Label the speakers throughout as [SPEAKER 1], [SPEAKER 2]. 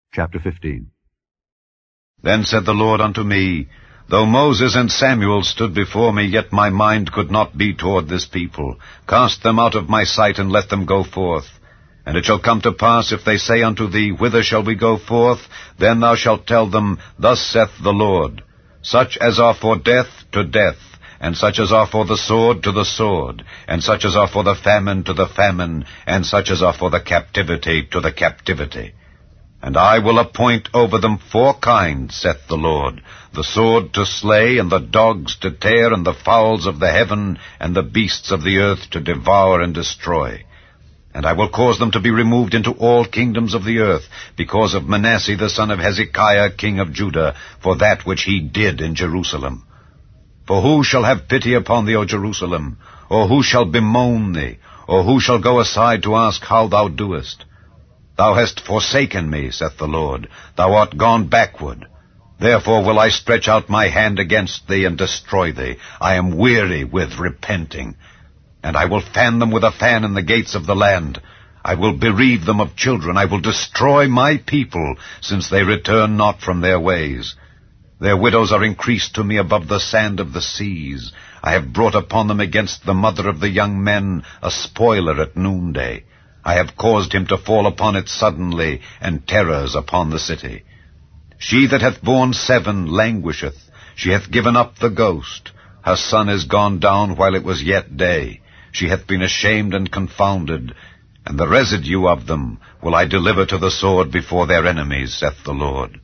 [SPEAKER 1] Chapter 15.
[SPEAKER 2] Then said the Lord unto me, Though Moses and Samuel stood before me, yet my mind could not be toward this people. Cast them out of my sight, and let them go forth. And it shall come to pass, if they say unto thee, Whither shall we go forth? Then thou shalt tell them, Thus saith the Lord, Such as are for death, to death, and such as are for the sword, to the sword, and such as are for the famine, to the famine, and such as are for the captivity, to the captivity. And I will appoint over them 4 kinds, saith the Lord, the sword to slay, and the dogs to tear, and the fowls of the heaven, and the beasts of the earth to devour and destroy. And I will cause them to be removed into all kingdoms of the earth, because of Manasseh the son of Hezekiah king of Judah, for that which he did in Jerusalem. For who shall have pity upon thee, O Jerusalem? Or who shall bemoan thee? Or who shall go aside to ask how thou doest? Thou hast forsaken me, saith the Lord. Thou art gone backward. Therefore will I stretch out my hand against thee, and destroy thee. I am weary with repenting. And I will fan them with a fan in the gates of the land. I will bereave them of children. I will destroy my people, since they return not from their ways. Their widows are increased to me above the sand of the seas. I have brought upon them against the mother of the young men a spoiler at noonday. I have caused him to fall upon it suddenly, and terrors upon the city. She that hath borne 7 languisheth. She hath given up the ghost. Her son is gone down while it was yet day. She hath been ashamed and confounded, and the residue of them will I deliver to the sword before their enemies, saith the Lord.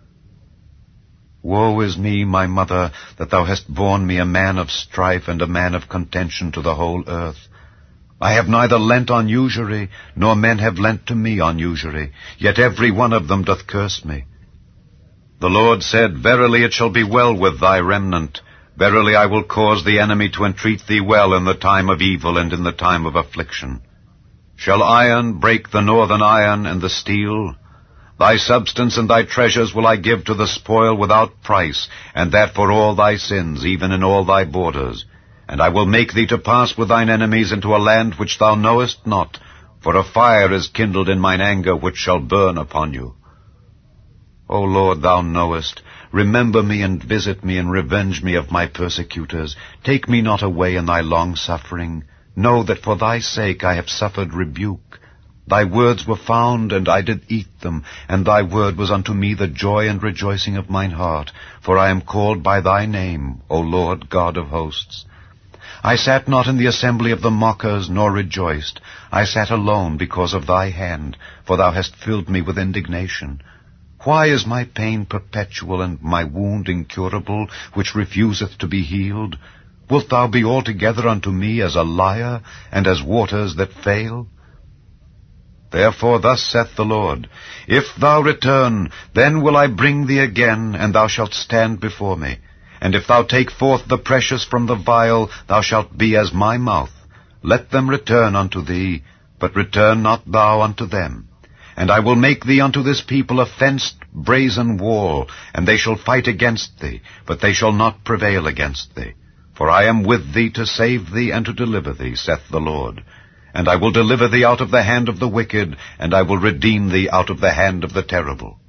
[SPEAKER 2] Woe is me, my mother, that thou hast borne me a man of strife and a man of contention to the whole earth. I have neither lent on usury, nor men have lent to me on usury, yet every one of them doth curse me. The Lord said, Verily it shall be well with thy remnant. Verily I will cause the enemy to entreat thee well in the time of evil and in the time of affliction. Shall iron break the northern iron and the steel? Thy substance and thy treasures will I give to the spoil without price, and that for all thy sins, even in all thy borders. And I will make thee to pass with thine enemies into a land which thou knowest not, for a fire is kindled in mine anger which shall burn upon you. O Lord, thou knowest. Remember me and visit me and revenge me of my persecutors. Take me not away in thy long-suffering. Know that for thy sake I have suffered rebuke. Thy words were found, and I did eat them, and thy word was unto me the joy and rejoicing of mine heart, for I am called by thy name, O Lord God of hosts. I sat not in the assembly of the mockers, nor rejoiced. I sat alone because of thy hand, for thou hast filled me with indignation. Why is my pain perpetual, and my wound incurable, which refuseth to be healed? Wilt thou be altogether unto me as a liar, and as waters that fail? Therefore thus saith the Lord, If thou return, then will I bring thee again, and thou shalt stand before me. And if thou take forth the precious from the vial, thou shalt be as my mouth. Let them return unto thee, but return not thou unto them. And I will make thee unto this people a fenced brazen wall, and they shall fight against thee, but they shall not prevail against thee. For I am with thee to save thee and to deliver thee, saith the Lord. And I will deliver thee out of the hand of the wicked, and I will redeem thee out of the hand of the terrible.